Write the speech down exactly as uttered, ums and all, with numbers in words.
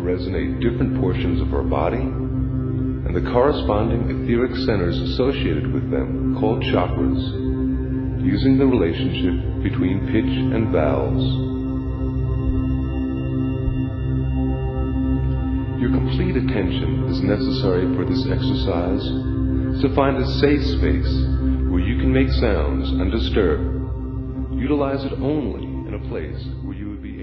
resonate different portions of our body and the corresponding etheric centers associated with them, called chakras, using the relationship between pitch and vowels. Your complete attention is necessary for this exercise, so find a safe space where you can make sounds undisturbed. Utilize it only in a place where you would be